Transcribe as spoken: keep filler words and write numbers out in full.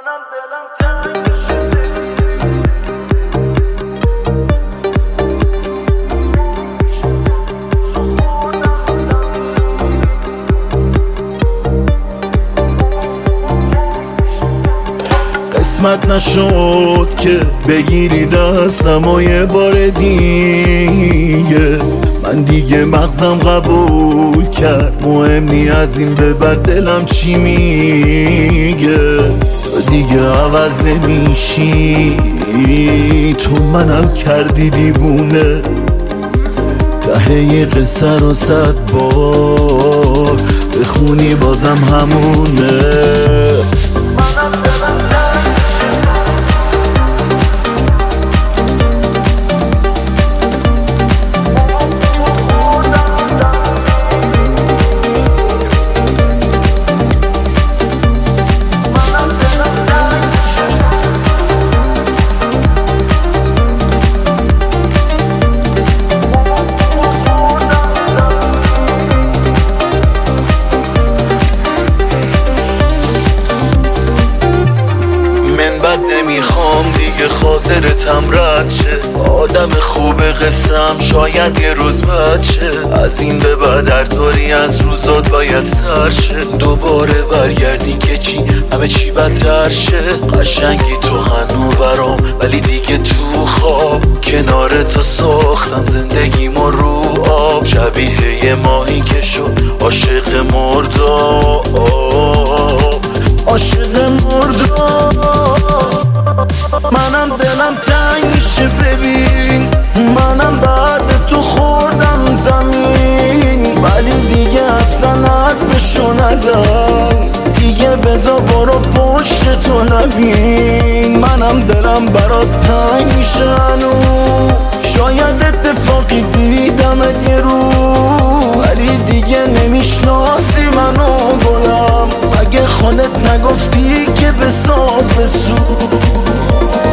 منم دلم تنگ شده. قسمت نشد که بگیری دستم و یه بار دیگه، من دیگه مغزم قبول کرد مهم نی از این به بعد دلم چی میگه. تو دیگه عوض نمیشی، تو منم کردی دیوونه، ته قصه رو صد بار بخونی بازم همونه. منم دلم تنگ نمیخوام دیگه خاطرتم رد شه، آدم خوب قسم شاید یه روز بد شه. از این به بعد هر طوری از روزات باید سر شه، دوباره برگردی که چی همه چی بدتر شه. قشنگی تو هنو برام ولی دیگه تو خواب، کنار تو ساختم زندگیمو رو آب، شبیه یه ماهی که شد عاشق مرداب، عاشق مرداب. منم دلم تنگ میشه ببین، منم بعد تو خوردم زمین، ولی دیگه اصلا حرفشو نزن، دیگه بذار برو پشت تو نبین. منم دلم برات تنگ میشه هنو، شاید اتفاقی دیدمت یه رو، ولی دیگه نمیشناسی منو گلم، اگه خودت نگفتی که بساز بسو.